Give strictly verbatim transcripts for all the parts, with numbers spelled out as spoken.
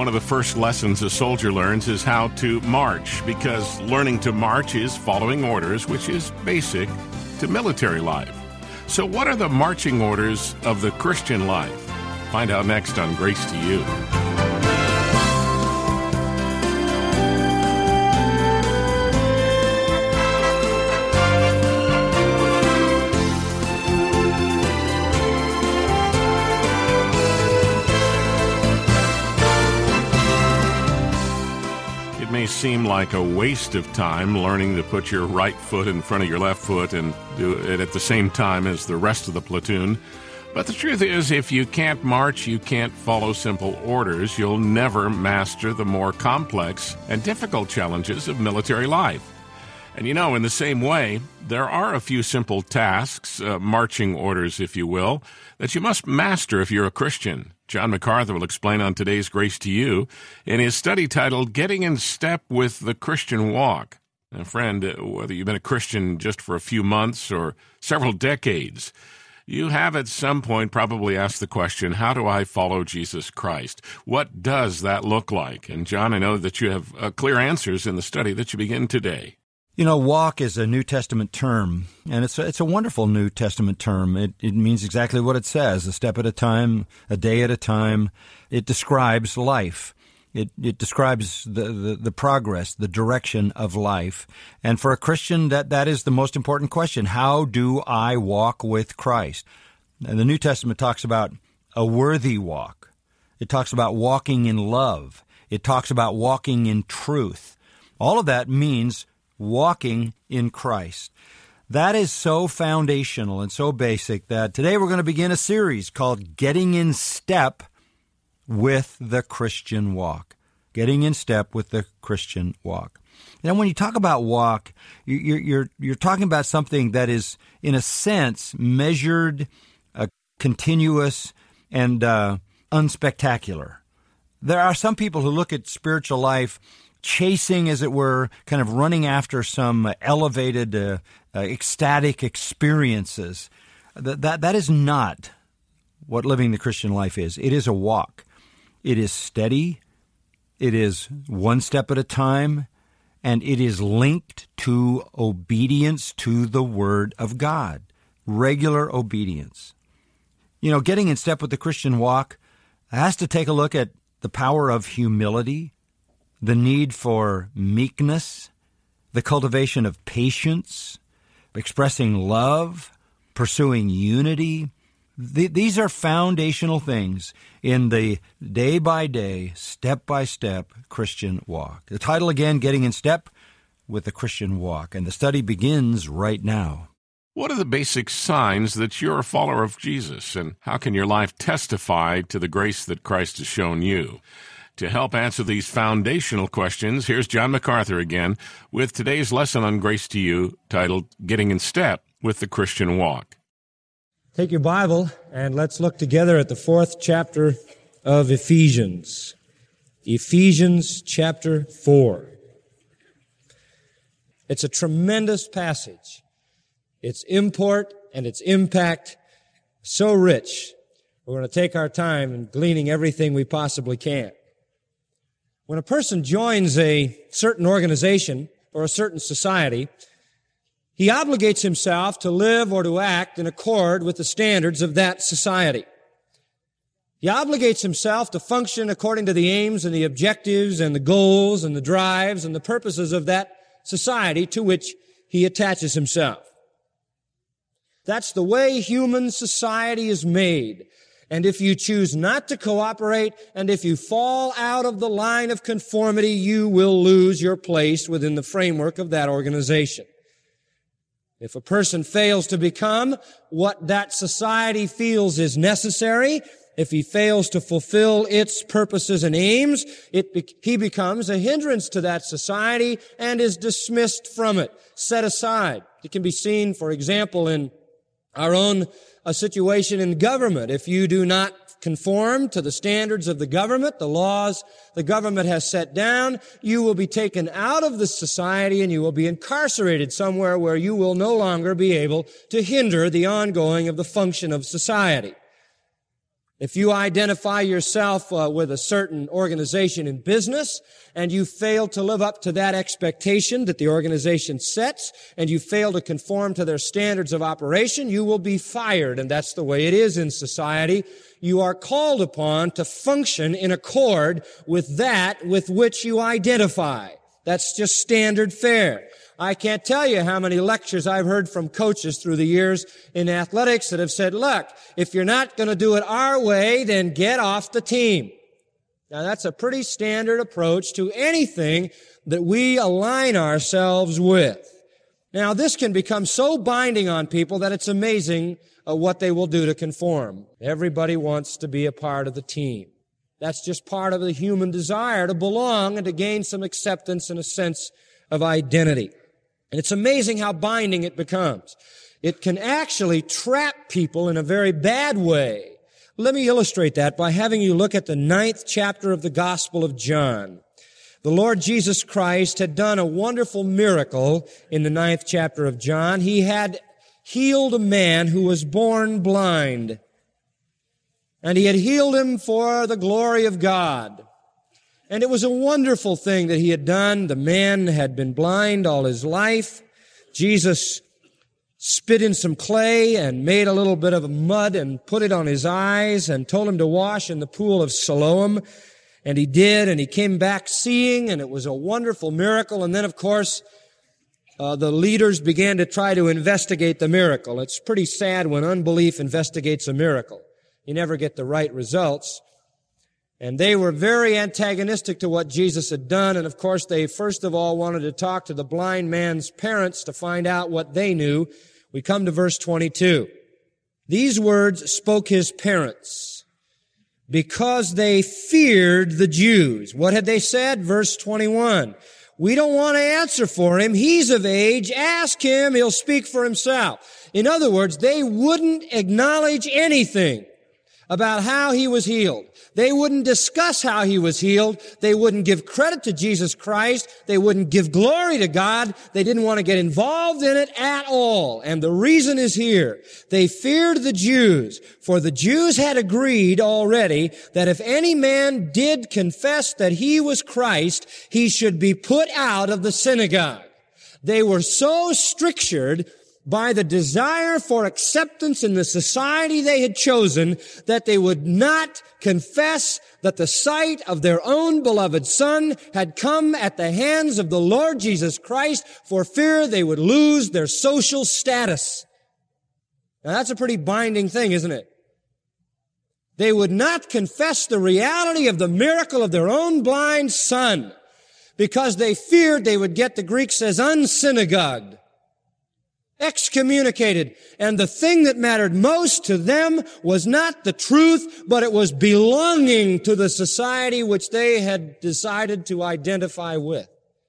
One of the first lessons a soldier learns is how to march, because learning to march is following orders, which is basic to military life. So what are the marching orders of the Christian life? Find out next on Grace to You. May seem like a waste of time learning to put your right foot in front of your left foot and do it at the same time as the rest of the platoon. But the truth is, if you can't march, you can't follow simple orders, you'll never master the more complex and difficult challenges of military life. And you know, in the same way, there are a few simple tasks, uh, marching orders, if you will, that you must master if you're a Christian. John MacArthur will explain on today's Grace to You in his study titled Getting in Step with the Christian Walk. Now, friend, whether you've been a Christian just for a few months or several decades, you have at some point probably asked the question, how do I follow Jesus Christ? What does that look like? And John, I know that you have uh, clear answers in the study that you begin today. You know, walk is a New Testament term, and it's a, it's a wonderful New Testament term. It, it means exactly what it says, a step at a time, a day at a time. It describes life. It it describes the, the, the progress, the direction of life. And for a Christian, that, that is the most important question. How do I walk with Christ? And the New Testament talks about a worthy walk. It talks about walking in love. It talks about walking in truth. All of that means walking in Christ. That is so foundational and so basic that today we're going to begin a series called Getting in Step with the Christian Walk. Getting in Step with the Christian Walk. Now, when you talk about walk, you're, you're, you're talking about something that is, in a sense, measured, uh, continuous, and uh, unspectacular. There are some people who look at spiritual life chasing, as it were, kind of running after some elevated, uh, uh, ecstatic experiences. That, that that is not what living the Christian life is. It is a walk. It is steady. It is one step at a time, and it is linked to obedience to the Word of God, regular obedience. You know, getting in step with the Christian walk has to take a look at the power of humility, the need for meekness, the cultivation of patience, expressing love, pursuing unity. Th- these are foundational things in the day-by-day, step-by-step Christian walk. The title again, Getting in Step with the Christian Walk, and the study begins right now. What are the basic signs that you're a follower of Jesus, and how can your life testify to the grace that Christ has shown you? To help answer these foundational questions, here's John MacArthur again with today's lesson on Grace to You, titled Getting in Step with the Christian Walk. Take your Bible and let's look together at the fourth chapter of Ephesians. Ephesians chapter four. It's a tremendous passage. Its import and its impact so rich. We're going to take our time in gleaning everything we possibly can. When a person joins a certain organization or a certain society, he obligates himself to live or to act in accord with the standards of that society. He obligates himself to function according to the aims and the objectives and the goals and the drives and the purposes of that society to which he attaches himself. That's the way human society is made. And if you choose not to cooperate, and if you fall out of the line of conformity, you will lose your place within the framework of that organization. If a person fails to become what that society feels is necessary, if he fails to fulfill its purposes and aims, it be- he becomes a hindrance to that society and is dismissed from it, set aside. It can be seen, for example, in our own a situation in government. If you do not conform to the standards of the government, the laws the government has set down, you will be taken out of the society and you will be incarcerated somewhere where you will no longer be able to hinder the ongoing of the function of society. If you identify yourself uh, with a certain organization in business and you fail to live up to that expectation that the organization sets and you fail to conform to their standards of operation, you will be fired. And that's the way it is in society. You are called upon to function in accord with that with which you identify. That's just standard fare. I can't tell you how many lectures I've heard from coaches through the years in athletics that have said, look, if you're not going to do it our way, then get off the team. Now, that's a pretty standard approach to anything that we align ourselves with. Now, this can become so binding on people that it's amazing uh, what they will do to conform. Everybody wants to be a part of the team. That's just part of the human desire to belong and to gain some acceptance and a sense of identity. And it's amazing how binding it becomes. It can actually trap people in a very bad way. Let me illustrate that by having you look at the ninth chapter of the Gospel of John. The Lord Jesus Christ had done a wonderful miracle in the ninth chapter of John. He had healed a man who was born blind. And he had healed him for the glory of God. And it was a wonderful thing that he had done. The man had been blind all his life. Jesus spit in some clay and made a little bit of mud and put it on his eyes and told him to wash in the pool of Siloam. And he did, and he came back seeing, and it was a wonderful miracle. And then, of course, uh, the leaders began to try to investigate the miracle. It's pretty sad when unbelief investigates a miracle. You never get the right results. And they were very antagonistic to what Jesus had done. And of course, they first of all wanted to talk to the blind man's parents to find out what they knew. We come to verse twenty-two. These words spoke his parents because they feared the Jews. What had they said? Verse twenty-one. We don't want to answer for him. He's of age. Ask him. He'll speak for himself. In other words, they wouldn't acknowledge anything about how he was healed. They wouldn't discuss how he was healed. They wouldn't give credit to Jesus Christ. They wouldn't give glory to God. They didn't want to get involved in it at all. And the reason is here. They feared the Jews, for the Jews had agreed already that if any man did confess that he was Christ, he should be put out of the synagogue. They were so strictured by the desire for acceptance in the society they had chosen that they would not confess that the sight of their own beloved Son had come at the hands of the Lord Jesus Christ for fear they would lose their social status. Now that's a pretty binding thing, isn't it? They would not confess the reality of the miracle of their own blind son because they feared they would get, the Greek says, unsynagogued. Excommunicated. And the thing that mattered most to them was not the truth, but it was belonging to the society which they had decided to identify with.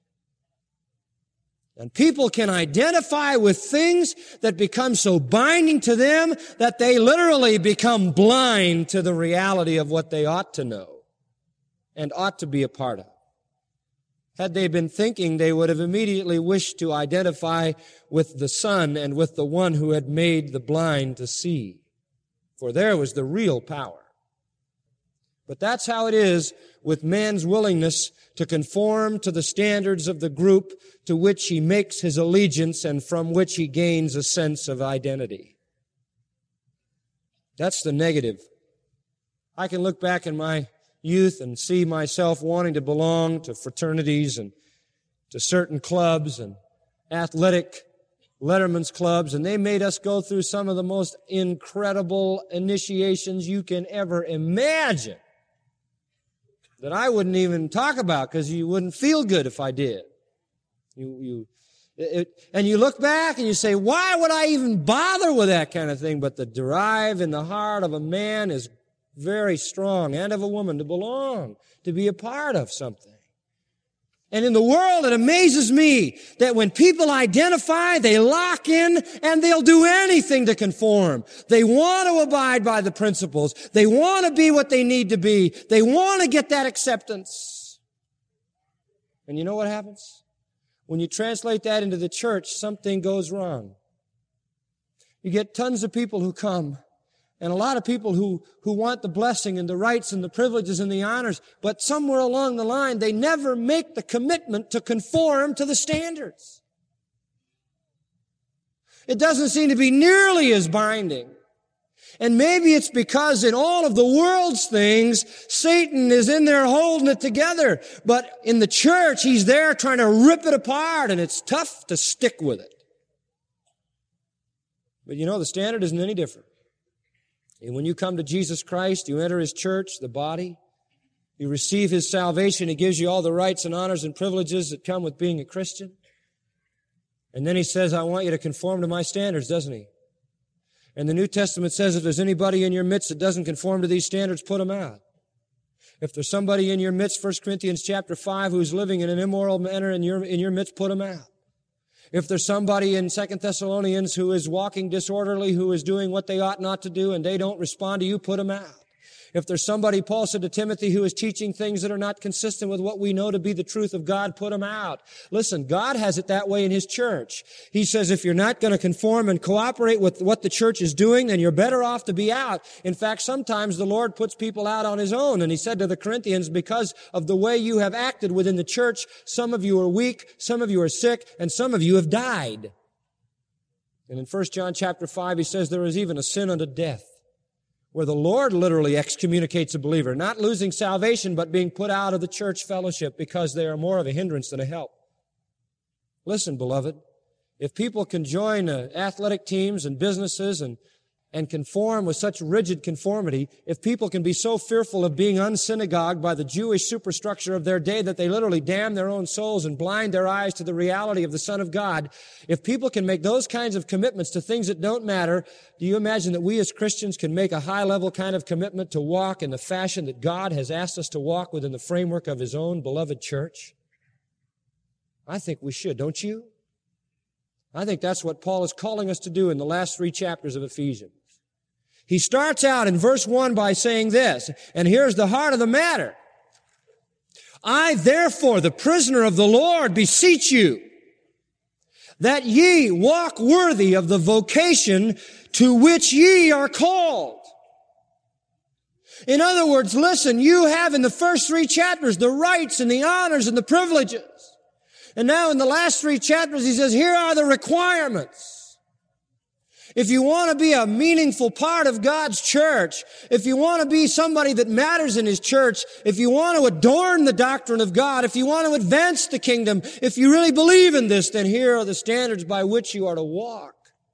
And people can identify with things that become so binding to them that they literally become blind to the reality of what they ought to know and ought to be a part of. Had they been thinking, they would have immediately wished to identify with the Son and with the one who had made the blind to see. For there was the real power. But that's how it is with man's willingness to conform to the standards of the group to which he makes his allegiance and from which he gains a sense of identity. That's the negative. I can look back in my youth and see myself wanting to belong to fraternities and to certain clubs and athletic letterman's clubs, and they made us go through some of the most incredible initiations you can ever imagine that I wouldn't even talk about because you wouldn't feel good if I did. You, you, it, and you look back and you say, why would I even bother with that kind of thing? But the drive in the heart of a man is very strong, and of a woman, to belong, to be a part of something. And in the world, it amazes me that when people identify, they lock in and they'll do anything to conform. They want to abide by the principles. They want to be what they need to be. They want to get that acceptance. And you know what happens? When you translate that into the church, something goes wrong. You get tons of people who come And a lot of people who, who want the blessing and the rights and the privileges and the honors, but somewhere along the line, they never make the commitment to conform to the standards. It doesn't seem to be nearly as binding. And maybe it's because in all of the world's things, Satan is in there holding it together. But in the church, he's there trying to rip it apart, and it's tough to stick with it. But you know, the standard isn't any different. And when you come to Jesus Christ, you enter His church, the body. You receive His salvation. He gives you all the rights and honors and privileges that come with being a Christian. And then He says, I want you to conform to my standards, doesn't He? And the New Testament says if there's anybody in your midst that doesn't conform to these standards, put them out. If there's somebody in your midst, First Corinthians chapter five, who's living in an immoral manner in your, in your midst, put them out. If there's somebody in Second Thessalonians who is walking disorderly, who is doing what they ought not to do, and they don't respond to you, put them out. If there's somebody, Paul said to Timothy, who is teaching things that are not consistent with what we know to be the truth of God, put them out. Listen, God has it that way in His church. He says if you're not going to conform and cooperate with what the church is doing, then you're better off to be out. In fact, sometimes the Lord puts people out on His own. And He said to the Corinthians, because of the way you have acted within the church, some of you are weak, some of you are sick, and some of you have died. And in First John chapter five, He says there is even a sin unto death, where the Lord literally excommunicates a believer, not losing salvation, but being put out of the church fellowship because they are more of a hindrance than a help. Listen, beloved, if people can join uh, athletic teams and businesses and, and conform with such rigid conformity, if people can be so fearful of being unsynagogued by the Jewish superstructure of their day that they literally damn their own souls and blind their eyes to the reality of the Son of God, if people can make those kinds of commitments to things that don't matter, do you imagine that we as Christians can make a high-level kind of commitment to walk in the fashion that God has asked us to walk within the framework of His own beloved church? I think we should, don't you? I think that's what Paul is calling us to do in the last three chapters of Ephesians. He starts out in verse one by saying this, and here's the heart of the matter. I, therefore, the prisoner of the Lord, beseech you, that ye walk worthy of the vocation to which ye are called. In other words, listen, you have in the first three chapters the rights and the honors and the privileges. And now in the last three chapters, he says, here are the requirements. If you want to be a meaningful part of God's church, if you want to be somebody that matters in His church, if you want to adorn the doctrine of God, if you want to advance the kingdom, if you really believe in this, then here are the standards by which you are to walk.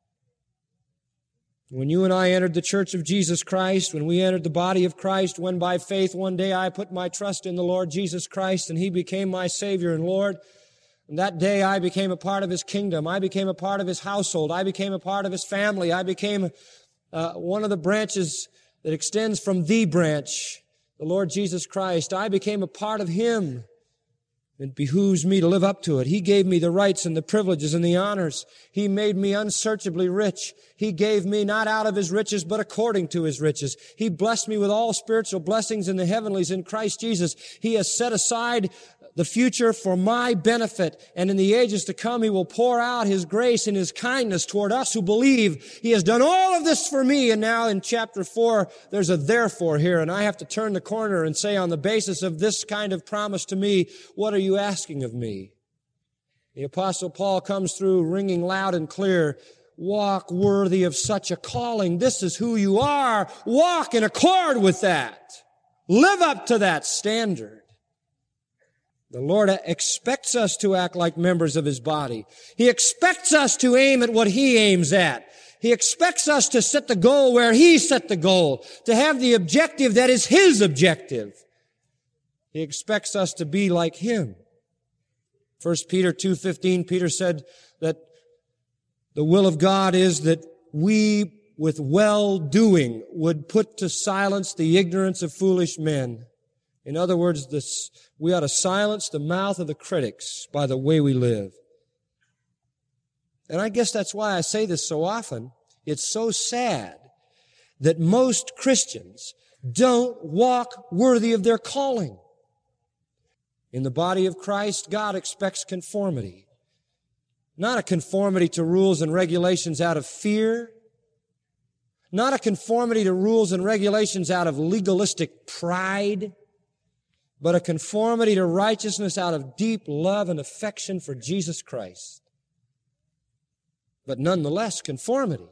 When you and I entered the church of Jesus Christ, when we entered the body of Christ, when by faith one day I put my trust in the Lord Jesus Christ and He became my Savior and Lord, and that day I became a part of His kingdom. I became a part of His household. I became a part of His family. I became uh, one of the branches that extends from the branch, the Lord Jesus Christ. I became a part of Him. It behooves me to live up to it. He gave me the rights and the privileges and the honors. He made me unsearchably rich. He gave me not out of His riches, but according to His riches. He blessed me with all spiritual blessings in the heavenlies in Christ Jesus. He has set aside the future for my benefit, and in the ages to come He will pour out His grace and His kindness toward us who believe. He has done all of this for me, and now in chapter four, there's a therefore here, and I have to turn the corner and say, on the basis of this kind of promise to me, what are you asking of me? The Apostle Paul comes through ringing loud and clear, walk worthy of such a calling. This is who you are. Walk in accord with that. Live up to that standard. The Lord expects us to act like members of His body. He expects us to aim at what He aims at. He expects us to set the goal where He set the goal, to have the objective that is His objective. He expects us to be like Him. First Peter two fifteen, Peter said that the will of God is that we with well-doing would put to silence the ignorance of foolish men. In other words, this, we ought to silence the mouth of the critics by the way we live. And I guess that's why I say this so often. It's so sad that most Christians don't walk worthy of their calling. In the body of Christ, God expects conformity. Not a conformity to rules and regulations out of fear. Not a conformity to rules and regulations out of legalistic pride, but a conformity to righteousness out of deep love and affection for Jesus Christ. But nonetheless, conformity.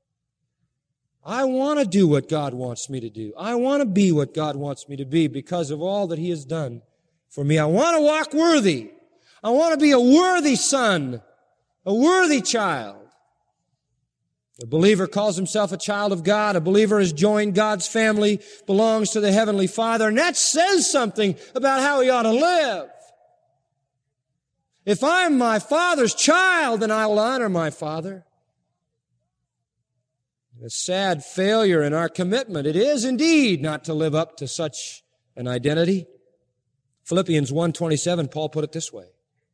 I want to do what God wants me to do. I want to be what God wants me to be because of all that He has done for me. I want to walk worthy. I want to be a worthy son, a worthy child. A believer calls himself a child of God. A believer has joined God's family, belongs to the Heavenly Father, and that says something about how he ought to live. If I'm my Father's child, then I'll honor my Father. A sad failure in our commitment. It is indeed not to live up to such an identity. Philippians one twenty-seven, Paul put it this way.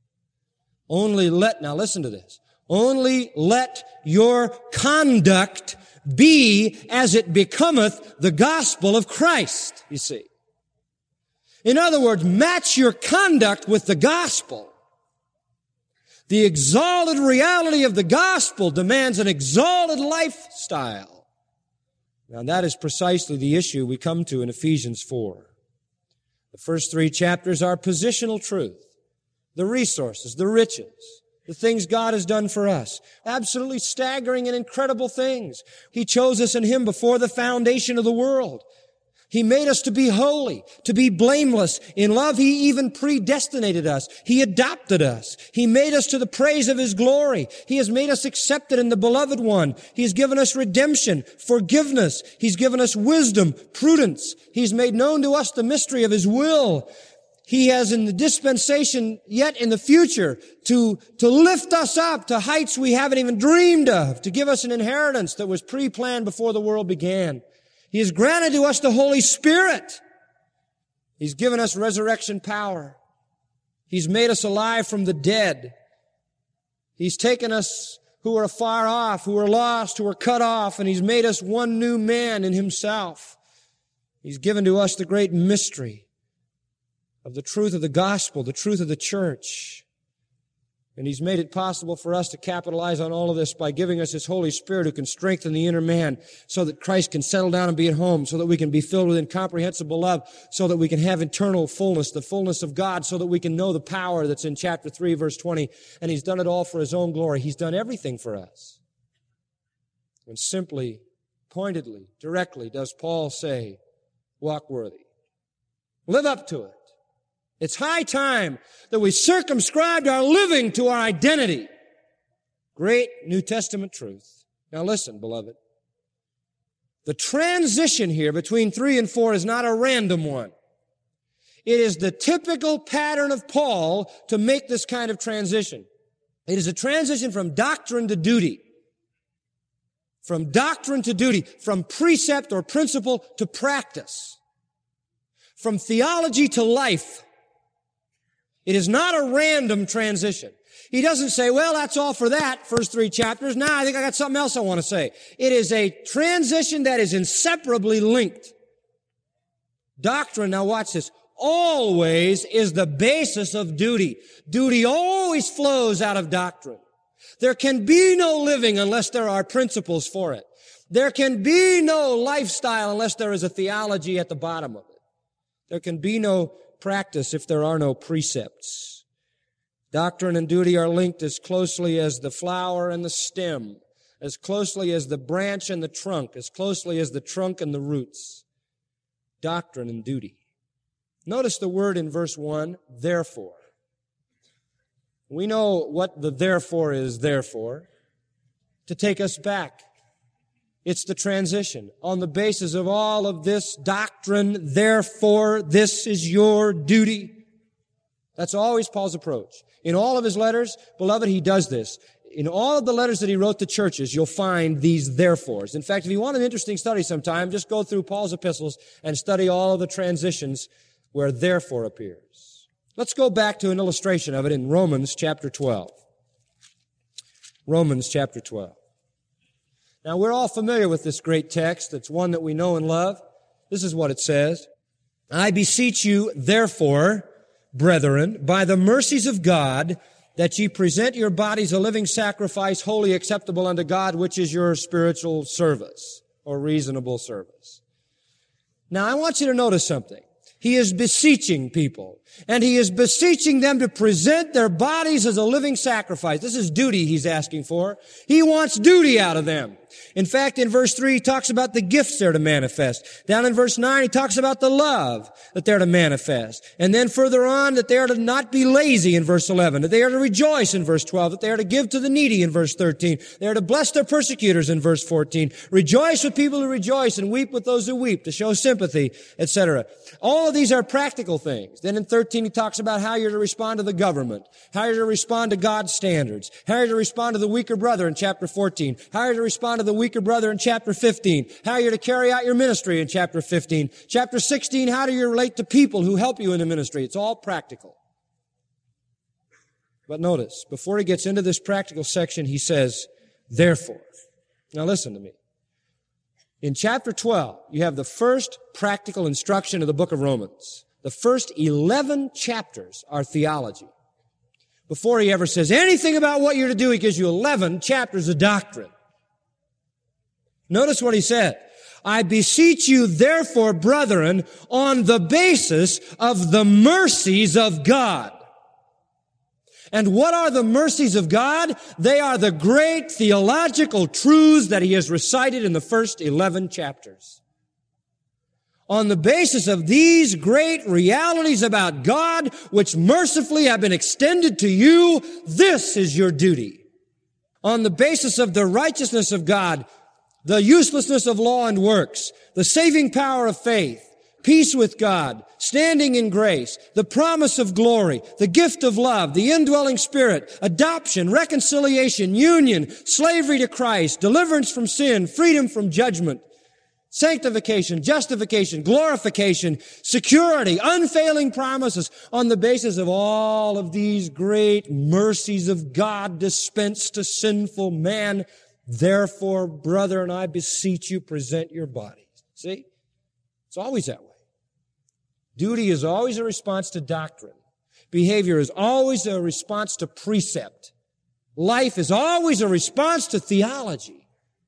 Only let, now listen to this, only let your conduct be as it becometh the gospel of Christ, you see. In other words, match your conduct with the gospel. The exalted reality of the gospel demands an exalted lifestyle. Now that is precisely the issue we come to in Ephesians four. The first three chapters are positional truth. The resources, the riches, the things God has done for us. Absolutely staggering and incredible things. He chose us in Him before the foundation of the world. He made us to be holy, to be blameless. In love, He even predestinated us. He adopted us. He made us to the praise of His glory. He has made us accepted in the Beloved One. He has given us redemption, forgiveness. He's given us wisdom, prudence. He's made known to us the mystery of His will. He has in the dispensation yet in the future to, to lift us up to heights we haven't even dreamed of, to give us an inheritance that was pre-planned before the world began. He has granted to us the Holy Spirit. He's given us resurrection power. He's made us alive from the dead. He's taken us who are afar off, who are lost, who are cut off, and He's made us one new man in Himself. He's given to us the great mystery of the truth of the gospel, the truth of the church. And He's made it possible for us to capitalize on all of this by giving us His Holy Spirit who can strengthen the inner man so that Christ can settle down and be at home, so that we can be filled with incomprehensible love, so that we can have eternal fullness, the fullness of God, so that we can know the power that's in chapter three, verse twenty. And He's done it all for His own glory. He's done everything for us. And simply, pointedly, directly does Paul say, walk worthy. Live up to it. It's high time that we circumscribed our living to our identity. Great New Testament truth. Now listen, beloved. The transition here between three and four is not a random one. It is the typical pattern of Paul to make this kind of transition. It is a transition from doctrine to duty. From doctrine to duty. From precept or principle to practice. From theology to life. It is not a random transition. He doesn't say, well, that's all for that, first three chapters. Now I think I got something else I want to say. It is a transition that is inseparably linked. Doctrine, now watch this, always is the basis of duty. Duty always flows out of doctrine. There can be no living unless there are principles for it. There can be no lifestyle unless there is a theology at the bottom of it. There can be no practice if there are no precepts. Doctrine and duty are linked as closely as the flower and the stem, as closely as the branch and the trunk, as closely as the trunk and the roots. Doctrine and duty. Notice the word in verse one, therefore. We know what the therefore is there for, to take us back. It's the transition. On the basis of all of this doctrine, therefore, this is your duty. That's always Paul's approach. In all of his letters, beloved, he does this. In all of the letters that he wrote to churches, you'll find these therefores. In fact, if you want an interesting study sometime, just go through Paul's epistles and study all of the transitions where therefore appears. Let's go back to an illustration of it in Romans chapter twelve. Romans chapter twelve. Now, we're all familiar with this great text. It's one that we know and love. This is what it says. I beseech you, therefore, brethren, by the mercies of God, that ye present your bodies a living sacrifice, wholly acceptable unto God, which is your spiritual service. or reasonable service. Now, I want you to notice something. He is beseeching people, and he is beseeching them to present their bodies as a living sacrifice. This is duty he's asking for. He wants duty out of them. In fact, in verse three, he talks about the gifts they're to manifest. Down in verse nine, he talks about the love that they're to manifest. And then further on, that they are to not be lazy in verse eleven, that they are to rejoice in verse twelve, that they are to give to the needy in verse thirteen, they are to bless their persecutors in verse fourteen, rejoice with people who rejoice and weep with those who weep, to show sympathy, et cetera. All of these are practical things. Then in thirteen, he talks about how you're to respond to the government, how you're to respond to God's standards, how you're to respond to the weaker brother in chapter fourteen, how you're to respond to the weaker brother in chapter fifteen, how you're to carry out your ministry in chapter fifteen, chapter sixteen, how do you relate to people who help you in the ministry. It's all practical. But notice, before he gets into this practical section, he says, therefore. Now listen to me. In chapter twelve, you have the first practical instruction of the book of Romans. The first eleven chapters are theology. Before he ever says anything about what you're to do, he gives you eleven chapters of doctrine. Notice what he said. I beseech you, therefore, brethren, on the basis of the mercies of God. And what are the mercies of God? They are the great theological truths that he has recited in the first eleven chapters. On the basis of these great realities about God, which mercifully have been extended to you, this is your duty. On the basis of the righteousness of God, the uselessness of law and works, the saving power of faith, peace with God, standing in grace, the promise of glory, the gift of love, the indwelling Spirit, adoption, reconciliation, union, slavery to Christ, deliverance from sin, freedom from judgment, sanctification, justification, glorification, security, unfailing promises. On the basis of all of these great mercies of God dispensed to sinful man, therefore, brethren, I beseech you, present your bodies. See? It's always that way. Duty is always a response to doctrine. Behavior is always a response to precept. Life is always a response to theology.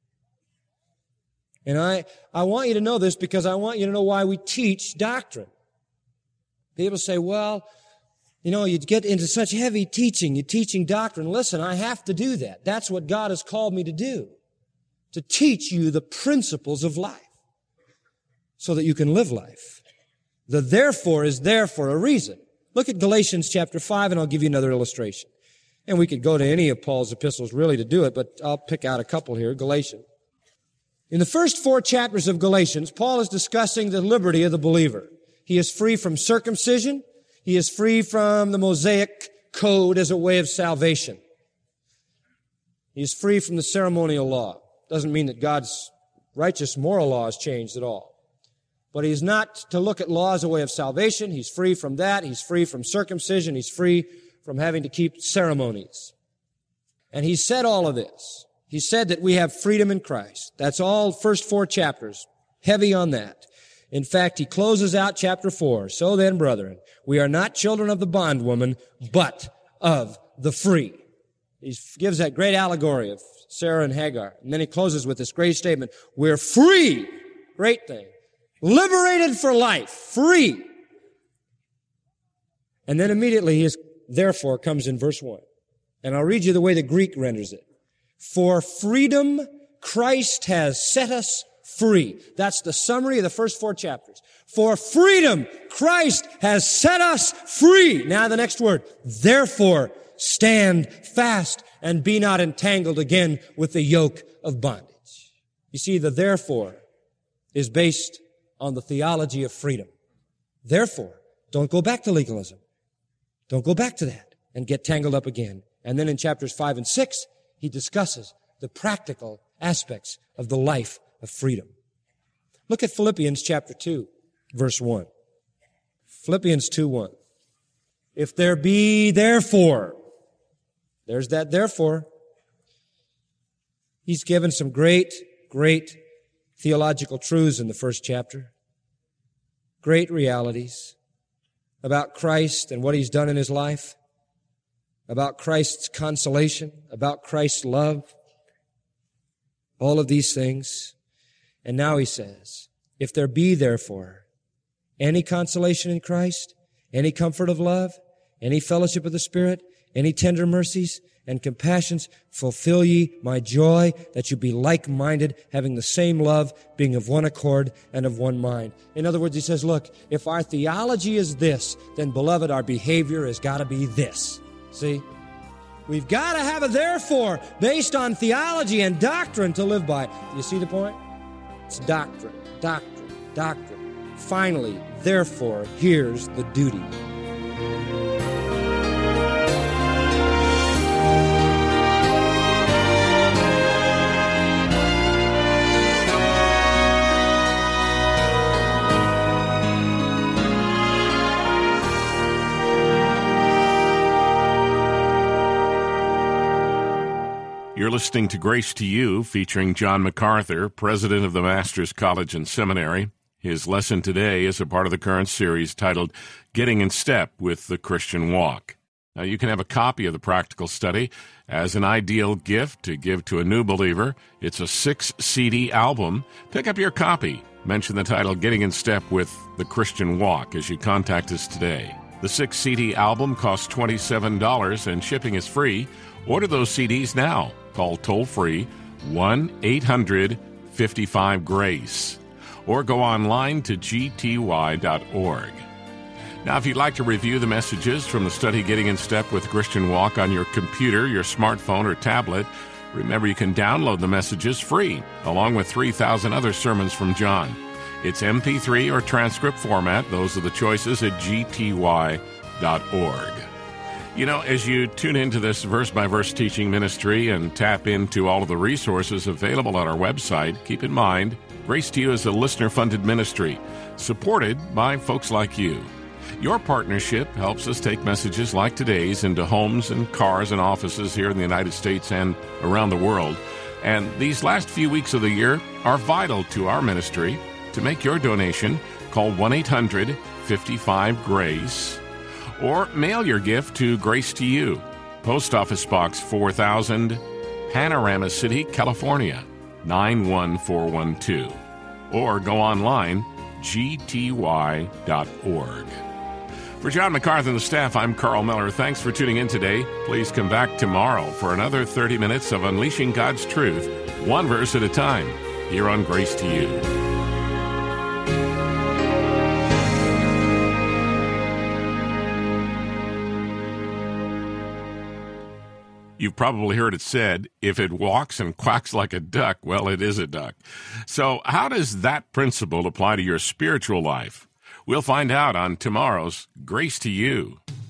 And I, I want you to know this because I want you to know why we teach doctrine. People say, well, you know, you get into such heavy teaching, you're teaching doctrine. Listen, I have to do that. That's what God has called me to do. To teach you the principles of life. So that you can live life. The therefore is there for a reason. Look at Galatians chapter five and I'll give you another illustration. And we could go to any of Paul's epistles really to do it, but I'll pick out a couple here. Galatians. In the first four chapters of Galatians, Paul is discussing the liberty of the believer. He is free from circumcision. He is free from the Mosaic code as a way of salvation. He is free from the ceremonial law. Doesn't mean that God's righteous moral law has changed at all. But he's not to look at law as a way of salvation. He's free from that. He's free from circumcision. He's free from having to keep ceremonies. And he said all of this. He said that we have freedom in Christ. That's all first four chapters. Heavy on that. In fact, he closes out chapter four. So then, brethren, we are not children of the bondwoman, but of the free. He gives that great allegory of Sarah and Hagar. And then he closes with this great statement. We're free. Great thing. Liberated for life. Free. And then immediately his therefore comes in verse one. And I'll read you the way the Greek renders it. For freedom, Christ has set us free. That's the summary of the first four chapters. For freedom, Christ has set us free. Now the next word. Therefore, stand fast and be not entangled again with the yoke of bondage. You see, the therefore is based on the theology of freedom. Therefore, don't go back to legalism. Don't go back to that and get tangled up again. And then in chapters five and six, he discusses the practical aspects of the life of freedom. Look at Philippians chapter two, verse one. Philippians two one. If there be therefore, there's that therefore. He's given some great, great theological truths in the first chapter. Great realities about Christ and what he's done in his life. About Christ's consolation. About Christ's love. All of these things. And now he says, if there be therefore any consolation in Christ, any comfort of love, any fellowship of the Spirit, any tender mercies and compassions, fulfill ye my joy, that you be like-minded, having the same love, being of one accord and of one mind. In other words, he says, look, if our theology is this, then, beloved, our behavior has got to be this. See? We've got to have a therefore based on theology and doctrine to live by. Do you see the point? It's doctrine, doctrine, doctrine. Finally, therefore, here's the duty. You're listening to Grace to You, featuring John MacArthur, president of the Masters College and Seminary. His lesson today is a part of the current series titled Getting in Step with the Christian Walk. Now, you can have a copy of the practical study as an ideal gift to give to a new believer. It's a six C D album. Pick up your copy. Mention the title Getting in Step with the Christian Walk as you contact us today. The six C D album costs twenty-seven dollars and shipping is free. Order those C Ds now. Call toll-free one eight hundred fifty-five GRACE or go online to g t y dot org. Now, if you'd like to review the messages from the study Getting in Step with Christian Walk on your computer, your smartphone, or tablet, remember you can download the messages free, along with three thousand other sermons from John. It's M P three or transcript format. Those are the choices at g t y dot org. You know, as you tune into this verse-by-verse teaching ministry and tap into all of the resources available on our website, keep in mind, Grace to You is a listener-funded ministry, supported by folks like you. Your partnership helps us take messages like today's into homes and cars and offices here in the United States and around the world. And these last few weeks of the year are vital to our ministry. To make your donation, call one eight hundred fifty-five GRACE or mail your gift to Grace to You, Post Office Box four thousand, Panorama City, California, nine one four one two. Or go online, g t y dot org. For John MacArthur and the staff, I'm Carl Miller. Thanks for tuning in today. Please come back tomorrow for another thirty minutes of Unleashing God's Truth, one verse at a time, here on Grace to You. You've probably heard it said, if it walks and quacks like a duck, well, it is a duck. So how does that principle apply to your spiritual life? We'll find out on tomorrow's Grace to You.